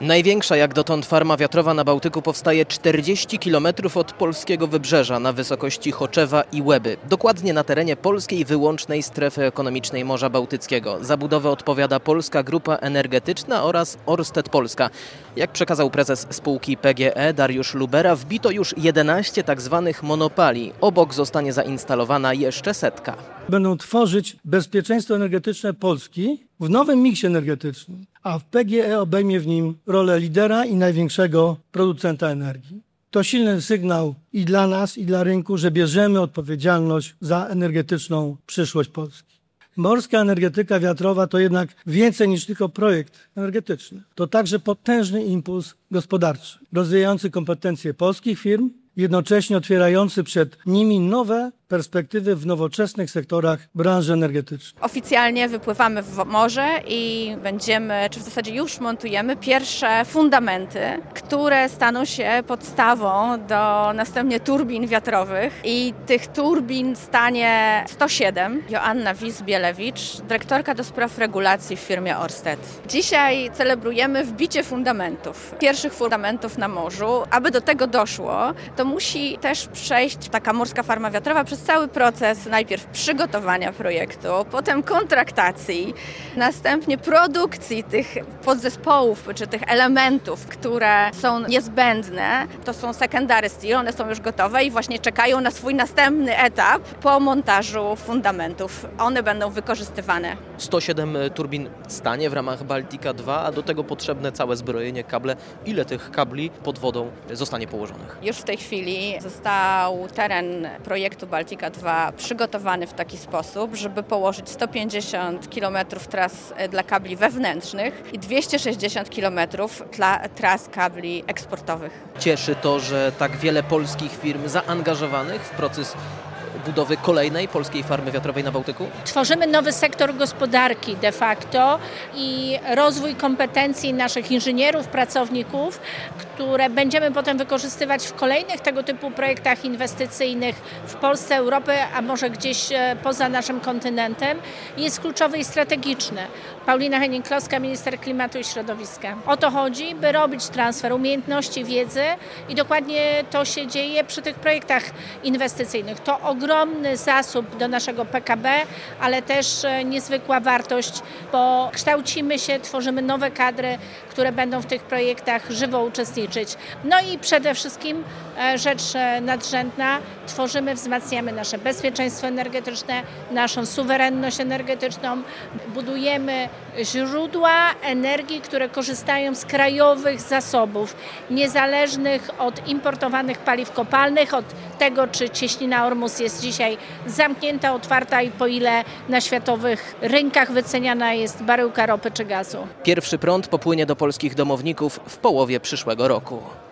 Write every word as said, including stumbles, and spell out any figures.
Największa jak dotąd farma wiatrowa na Bałtyku powstaje czterdzieści kilometrów od polskiego wybrzeża na wysokości Choczewa i Łeby. Dokładnie na terenie polskiej wyłącznej strefy ekonomicznej Morza Bałtyckiego. Za budowę odpowiada Polska Grupa Energetyczna oraz Ørsted Polska. Jak przekazał prezes spółki P G E Dariusz Lubera, wbito już jedenaście tak zwanych monopali. Obok zostanie zainstalowana jeszcze setka. Będą tworzyć bezpieczeństwo energetyczne Polski w nowym miksie energetycznym, a w P G E obejmie w nim rolę lidera i największego producenta energii. To silny sygnał i dla nas, i dla rynku, że bierzemy odpowiedzialność za energetyczną przyszłość Polski. Morska energetyka wiatrowa to jednak więcej niż tylko projekt energetyczny. To także potężny impuls gospodarczy, rozwijający kompetencje polskich firm, jednocześnie otwierający przed nimi nowe perspektywy w nowoczesnych sektorach branży energetycznej. Oficjalnie wypływamy w morze i będziemy, czy w zasadzie już montujemy pierwsze fundamenty, które staną się podstawą do następnie turbin wiatrowych i tych turbin stanie sto siedem. Joanna Wiss-Bielewicz, dyrektorka do spraw regulacji w firmie Ørsted. Dzisiaj celebrujemy wbicie fundamentów, pierwszych fundamentów na morzu. Aby do tego doszło, to musi też przejść taka morska farma wiatrowa przez cały proces najpierw przygotowania projektu, potem kontraktacji, następnie produkcji tych podzespołów czy tych elementów, które są niezbędne. To są secondary steel, one są już gotowe i właśnie czekają na swój następny etap po montażu fundamentów. One będą wykorzystywane. sto siedem turbin stanie w ramach Baltica dwa, a do tego potrzebne całe zbrojenie, kable. Ile tych kabli pod wodą zostanie położonych? Już w tej chwili został teren projektu Baltica dwa przygotowany w taki sposób, żeby położyć sto pięćdziesiąt kilometrów tras dla kabli wewnętrznych i dwieście sześćdziesiąt kilometrów dla tras kabli eksportowych. Cieszy to, że tak wiele polskich firm zaangażowanych w proces budowy kolejnej polskiej farmy wiatrowej na Bałtyku? Tworzymy nowy sektor gospodarki de facto i rozwój kompetencji naszych inżynierów, pracowników, które będziemy potem wykorzystywać w kolejnych tego typu projektach inwestycyjnych w Polsce, Europie, a może gdzieś poza naszym kontynentem, jest kluczowy i strategiczny. Paulina Henning-Kloska, minister klimatu i środowiska. O to chodzi, by robić transfer umiejętności, wiedzy i dokładnie to się dzieje przy tych projektach inwestycyjnych. To ogromny zasób do naszego P K B, ale też niezwykła wartość, bo kształcimy się, tworzymy nowe kadry, które będą w tych projektach żywo uczestniczyć. No i przede wszystkim rzecz nadrzędna, tworzymy, wzmacniamy nasze bezpieczeństwo energetyczne, naszą suwerenność energetyczną, budujemy źródła energii, które korzystają z krajowych zasobów, niezależnych od importowanych paliw kopalnych, od tego, czy cieśnina Ormus jest dzisiaj zamknięta, otwarta i po ile na światowych rynkach wyceniana jest baryłka ropy czy gazu. Pierwszy prąd popłynie do polskich domowników w połowie przyszłego roku.